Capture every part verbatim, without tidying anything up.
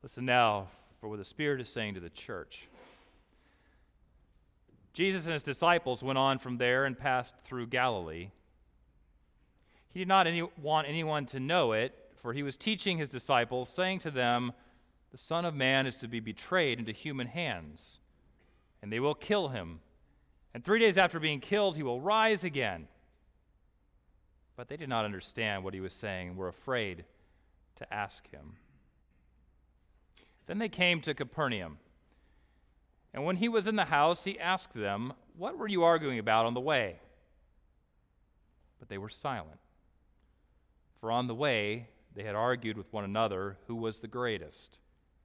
Listen now for what the Spirit is saying to the church. Jesus and his disciples went on from there and passed through Galilee. He did not any, want anyone to know it, for he was teaching his disciples, saying to them, "The Son of Man is to be betrayed into human hands, and they will kill him. And three days after being killed, he will rise again." But they did not understand what he was saying and were afraid to ask him. Then they came to Capernaum. And when he was in the house, he asked them, "What were you arguing about on the way?" But they were silent. For on the way, they had argued with one another who was the greatest.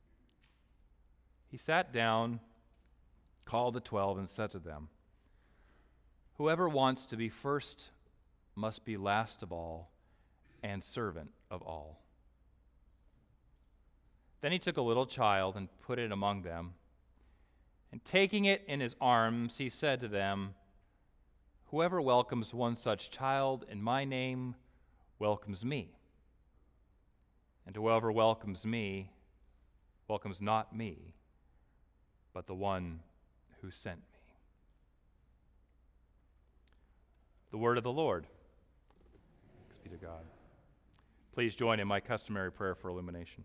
He sat down, called the twelve, and said to them, "Whoever wants to be first must be last of all and servant of all." Then he took a little child and put it among them. And taking it in his arms, he said to them, "Whoever welcomes one such child in my name welcomes me. And whoever welcomes me welcomes not me, but the one who sent me." The word of the Lord. Thanks be to God. Please join in my customary prayer for illumination.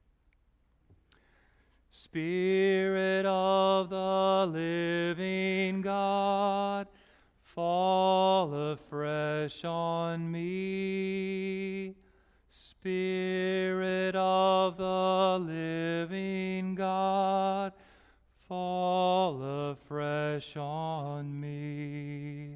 Spirit of the living God, fall afresh on me. Spirit of the living God, fall afresh on me.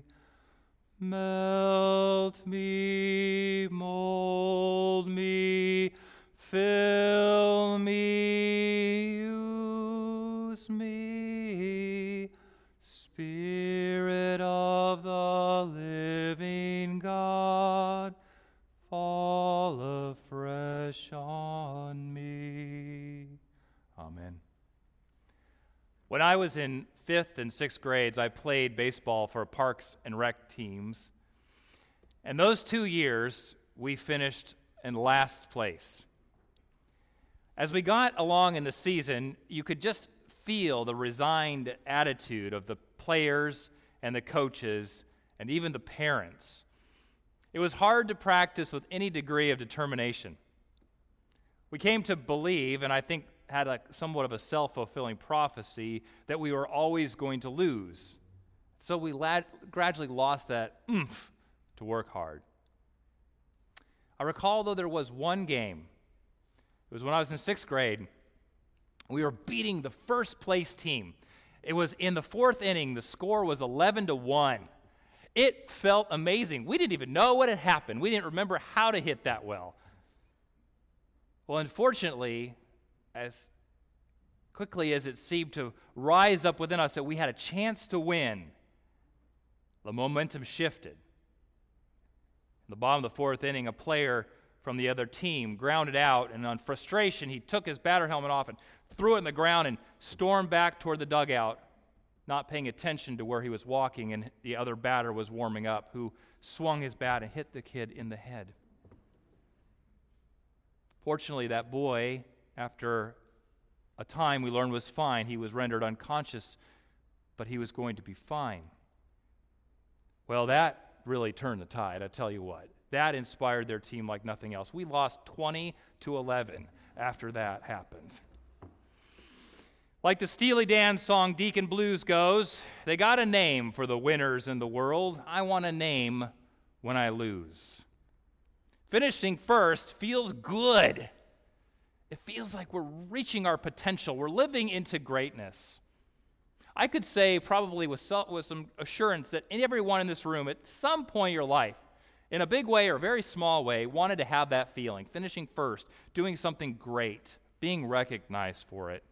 Melt me, mold me, fill me, use me. Spirit of the living God, fall afresh on me. Amen. When I was in fifth and sixth grades, I played baseball for Parks and Rec teams. And those two years, we finished in last place. As we got along in the season, you could just feel the resigned attitude of the players and the coaches and even the parents. It was hard to practice with any degree of determination. We came to believe, and I think had a somewhat of a self-fulfilling prophecy, that we were always going to lose. So we lad- gradually lost that oomph to work hard. I recall, though, there was one game. It was when I was in sixth grade. We were beating the first place team. It was in the fourth inning. The score was eleven to one. It felt amazing. We didn't even know what had happened. We didn't remember how to hit that well. Well, unfortunately, as quickly as it seemed to rise up within us that we had a chance to win, the momentum shifted. In the bottom of the fourth inning, a player from the other team grounded out, and on frustration, he took his batter helmet off and threw it in the ground and stormed back toward the dugout, not paying attention to where he was walking, and the other batter was warming up, who swung his bat and hit the kid in the head. Fortunately, that boy, after a time we learned was fine, he was rendered unconscious, but he was going to be fine. Well, that really turned the tide, I tell you what. That inspired their team like nothing else. We lost twenty to eleven after that happened. Like the Steely Dan song Deacon Blues goes, they got a name for the winners in the world. I want a name when I lose. Finishing first feels good. It feels like we're reaching our potential. We're living into greatness. I could say probably with, self, with some assurance that everyone in this room at some point in your life, in a big way or a very small way, wanted to have that feeling, finishing first, doing something great, being recognized for it.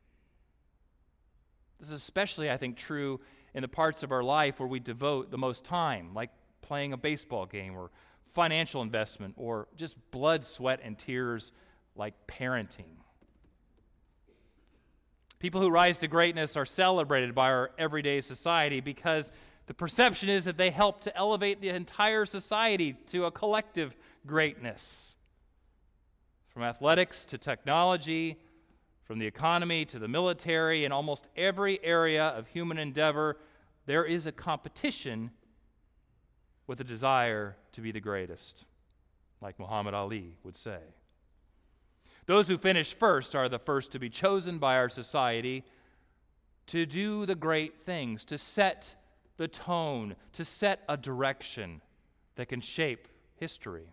This is especially, I think, true in the parts of our life where we devote the most time, like playing a baseball game or financial investment or just blood, sweat, and tears like parenting. People who rise to greatness are celebrated by our everyday society because the perception is that they help to elevate the entire society to a collective greatness. From athletics to technology, From the economy to the military, in almost every area of human endeavor, there is a competition with a desire to be the greatest, like Muhammad Ali would say. Those who finish first are the first to be chosen by our society to do the great things, to set the tone, to set a direction that can shape history.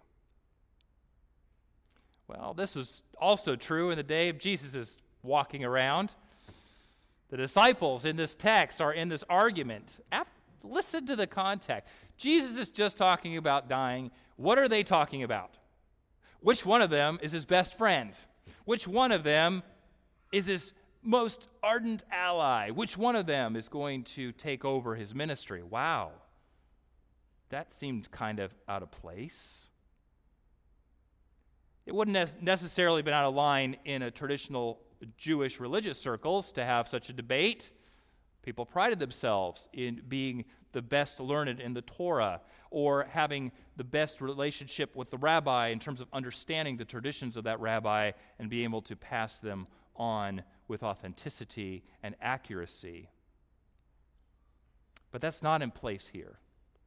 Well, this was also true in the day of Jesus' walking around. The disciples in this text are in this argument. After, listen to the context. Jesus is just talking about dying. What are they talking about? Which one of them is his best friend? Which one of them is his most ardent ally? Which one of them is going to take over his ministry? Wow. That seemed kind of out of place. It wouldn't necessarily been out of line in a traditional Jewish religious circles to have such a debate. People prided themselves in being the best learned in the Torah or having the best relationship with the rabbi in terms of understanding the traditions of that rabbi and being able to pass them on with authenticity and accuracy. But that's not in place here.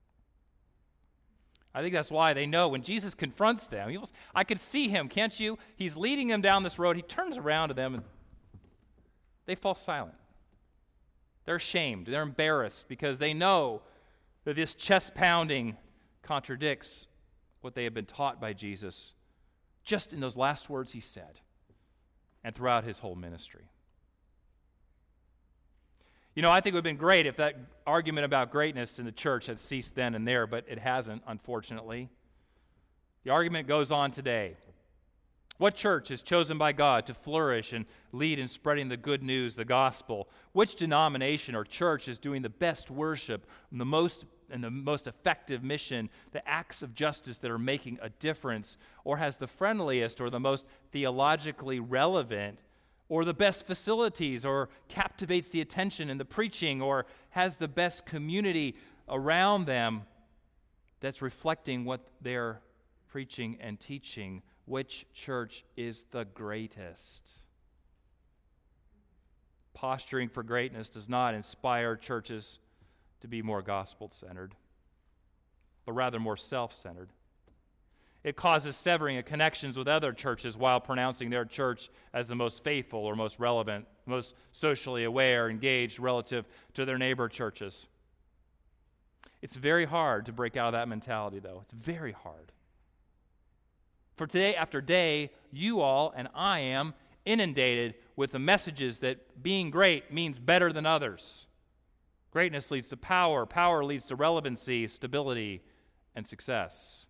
I think that's why they know when Jesus confronts them, he was, I could see him, can't you? He's leading them down this road. He turns around to them and they fall silent. They're ashamed. They're embarrassed because they know that this chest pounding contradicts what they have been taught by Jesus just in those last words he said and throughout his whole ministry. You know, I think it would have been great if that argument about greatness in the church had ceased then and there, but it hasn't, unfortunately. The argument goes on today. What church is chosen by God to flourish and lead in spreading the good news, the gospel? Which denomination or church is doing the best worship and the most and the most effective mission, the acts of justice that are making a difference, or has the friendliest or the most theologically relevant, or the best facilities, or captivates the attention in the preaching, or has the best community around them that's reflecting what they're preaching and teaching? Which church is the greatest? Posturing for greatness does not inspire churches to be more gospel-centered, but rather more self-centered. It causes severing of connections with other churches while pronouncing their church as the most faithful or most relevant, most socially aware, engaged relative to their neighbor churches. It's very hard to break out of that mentality, though. It's very hard. For day after day, you all and I am inundated with the messages that being great means better than others. Greatness leads to power. Power leads to relevancy, stability, and success.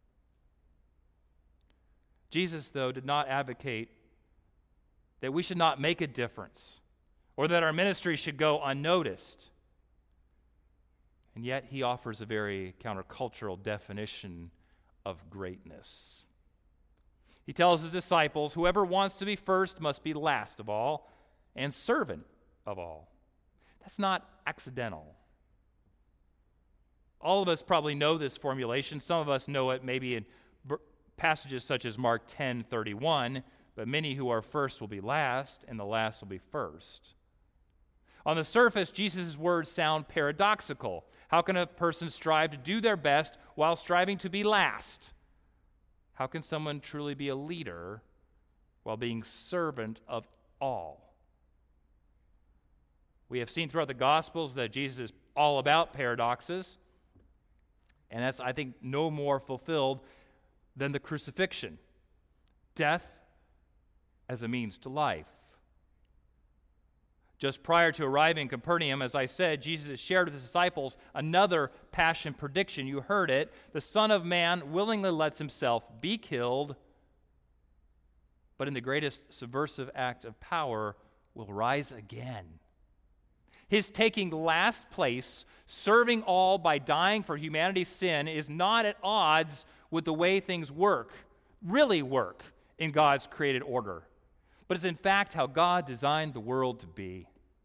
Jesus, though, did not advocate that we should not make a difference or that our ministry should go unnoticed. And yet he offers a very countercultural definition of greatness. He tells his disciples, whoever wants to be first must be last of all and servant of all. That's not accidental. All of us probably know this formulation. Some of us know it maybe in passages such as Mark ten thirty-one, but many who are first will be last, and the last will be first. On the surface, Jesus' words sound paradoxical. How can a person strive to do their best while striving to be last? How can someone truly be a leader while being servant of all? We have seen throughout the Gospels that Jesus is all about paradoxes, and that's, I think, no more fulfilled than the crucifixion. Death as a means to life. Just prior to arriving in Capernaum, as I said, Jesus has shared with his disciples another passion prediction. You heard it. The Son of Man willingly lets himself be killed, but in the greatest subversive act of power will rise again. His taking last place, serving all by dying for humanity's sin, is not at odds with the way things work, really work, in God's created order, but is in fact how God designed the world to be.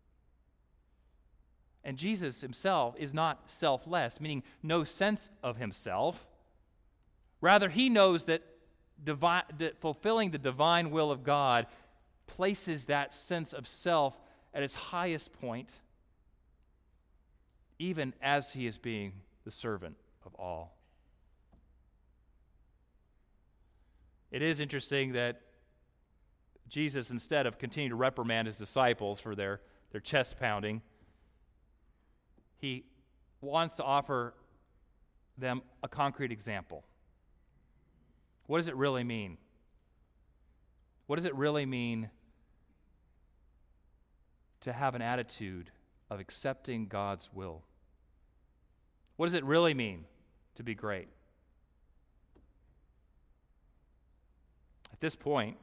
And Jesus himself is not selfless, meaning no sense of himself. Rather, he knows that, divine, that fulfilling the divine will of God places that sense of self at its highest point, even as he is being the servant of all. It is interesting that Jesus, instead of continuing to reprimand his disciples for their, their chest pounding, he wants to offer them a concrete example. What does it really mean? What does it really mean to have an attitude of accepting God's will? What does it really mean to be great? At this point,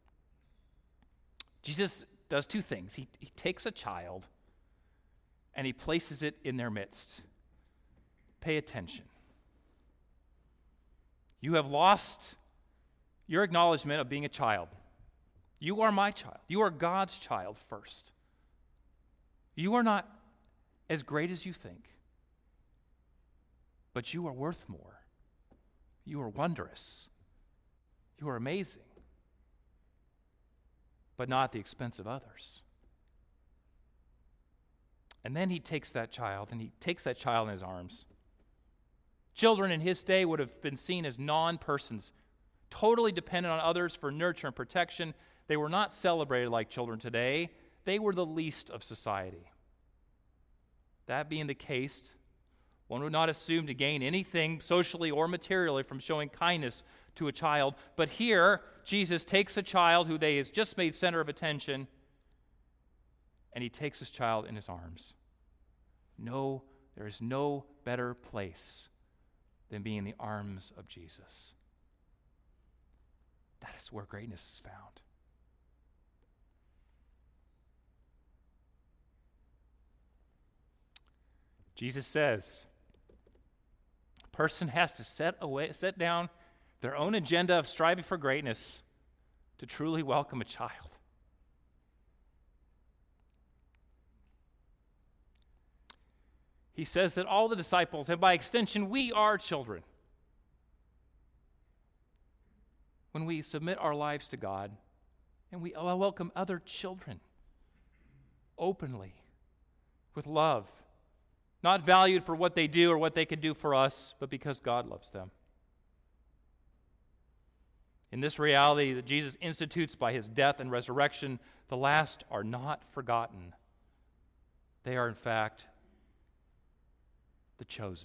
Jesus does two things. He, he takes a child and he places it in their midst. Pay attention. You have lost your acknowledgement of being a child. You are my child. You are God's child first. You are not as great as you think, but you are worth more. You are wondrous. You are amazing, but not at the expense of others. And then he takes that child, and he takes that child in his arms. Children in his day would have been seen as non-persons, totally dependent on others for nurture and protection. They were not celebrated like children today. They were the least of society. That being the case, one would not assume to gain anything socially or materially from showing kindness to a child. But here, Jesus takes a child who they has just made center of attention, and he takes his child in his arms. No, there is no better place than being in the arms of Jesus. That is where greatness is found. Jesus says, a person has to set away, set down their own agenda of striving for greatness to truly welcome a child. He says that all the disciples, and by extension, we are children. When we submit our lives to God and we welcome other children openly, with love, not valued for what they do or what they can do for us, but because God loves them. In this reality that Jesus institutes by his death and resurrection, the last are not forgotten. They are, in fact, the chosen.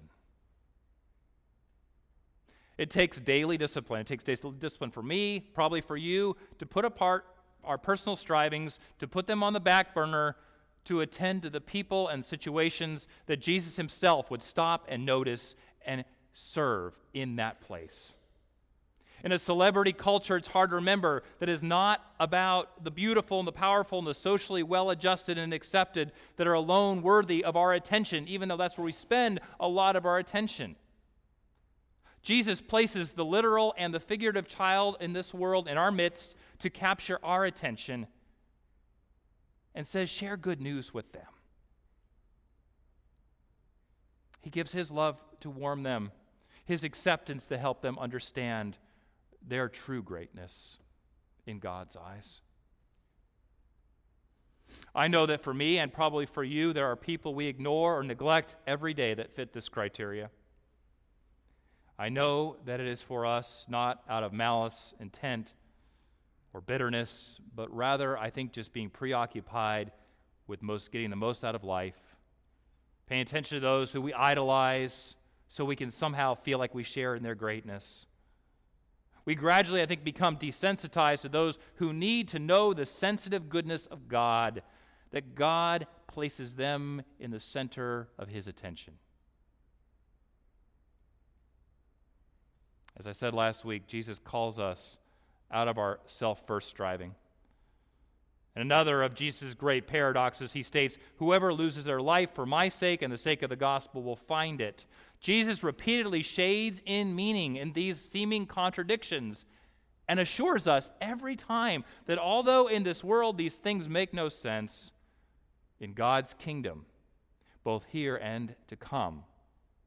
It takes daily discipline. It takes daily discipline for me, probably for you, to put apart our personal strivings, to put them on the back burner, to attend to the people and situations that Jesus himself would stop and notice and serve in that place. In a celebrity culture, it's hard to remember that it is not about the beautiful and the powerful and the socially well-adjusted and accepted that are alone worthy of our attention, even though that's where we spend a lot of our attention. Jesus places the literal and the figurative child in this world in our midst to capture our attention and says, share good news with them. He gives his love to warm them, his acceptance to help them understand their true greatness in God's eyes. I know that for me and probably for you, there are people we ignore or neglect every day that fit this criteria. I know that it is for us not out of malice, intent, or bitterness, but rather, I think, just being preoccupied with most getting the most out of life, paying attention to those who we idolize so we can somehow feel like we share in their greatness. We gradually, I think, become desensitized to those who need to know the sensitive goodness of God, that God places them in the center of his attention. As I said last week, Jesus calls us out of our self-first striving. And another of Jesus' great paradoxes, he states, whoever loses their life for my sake and the sake of the gospel will find it. Jesus repeatedly shades in meaning in these seeming contradictions and assures us every time that although in this world these things make no sense, in God's kingdom, both here and to come,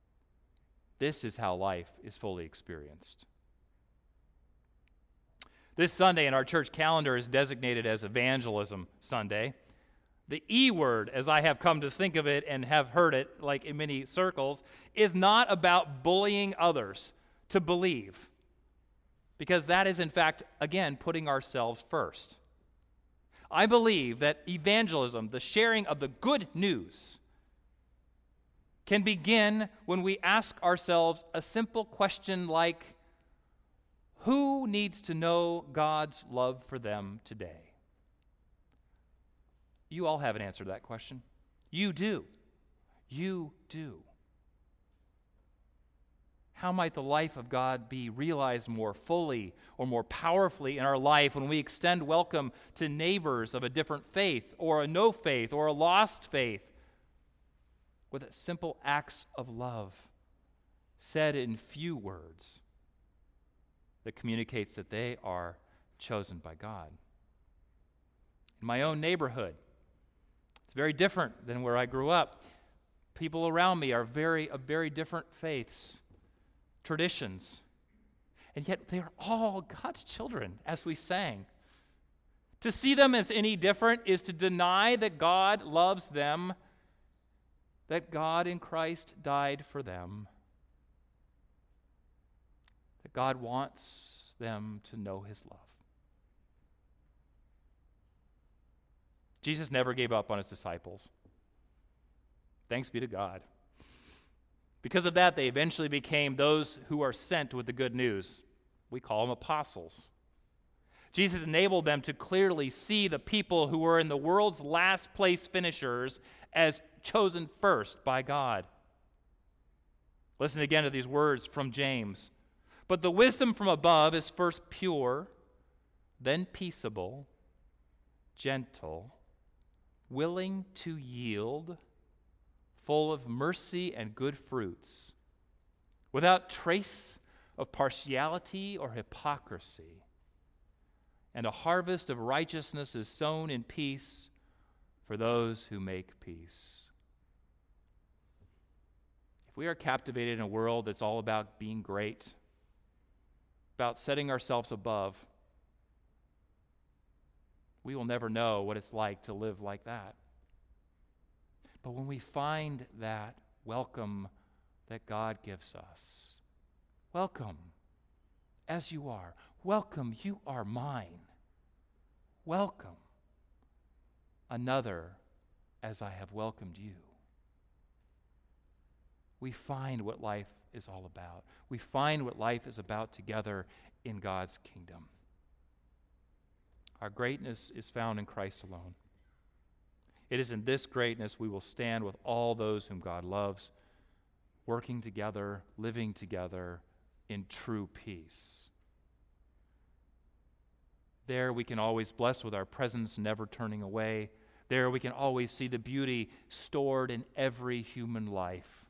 this is how life is fully experienced. This Sunday in our church calendar is designated as Evangelism Sunday. The E word, as I have come to think of it and have heard it, like in many circles, is not about bullying others to believe, because that is, in fact, again, putting ourselves first. I believe that evangelism, the sharing of the good news, can begin when we ask ourselves a simple question like, who needs to know God's love for them today? You all have an answer to that question. You do. You do. How might the life of God be realized more fully or more powerfully in our life when we extend welcome to neighbors of a different faith or a no faith or a lost faith with simple acts of love said in few words that communicates that they are chosen by God? In my own neighborhood, it's very different than where I grew up. People around me are very of very different faiths, traditions, and yet they are all God's children, as we sang. To see them as any different is to deny that God loves them, that God in Christ died for them, that God wants them to know his love. Jesus never gave up on his disciples. Thanks be to God. Because of that, they eventually became those who are sent with the good news. We call them apostles. Jesus enabled them to clearly see the people who were in the world's last place finishers as chosen first by God. Listen again to these words from James. But the wisdom from above is first pure, then peaceable, gentle, willing to yield, full of mercy and good fruits, without trace of partiality or hypocrisy. And a harvest of righteousness is sown in peace for those who make peace. If we are captivated in a world that's all about being great, about setting ourselves above, we will never know what it's like to live like that. But when we find that welcome that God gives us, welcome as you are, welcome, you are mine, welcome another as I have welcomed you, we find what life is all about. We find what life is about together in God's kingdom. Our greatness is found in Christ alone. It is in this greatness we will stand with all those whom God loves, working together, living together in true peace. There we can always bless with our presence, never turning away. There we can always see the beauty stored in every human life.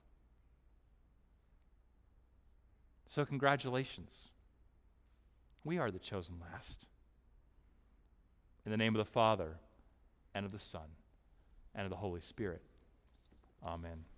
So congratulations. We are the chosen last. In the name of the Father, and of the Son, and of the Holy Spirit. Amen.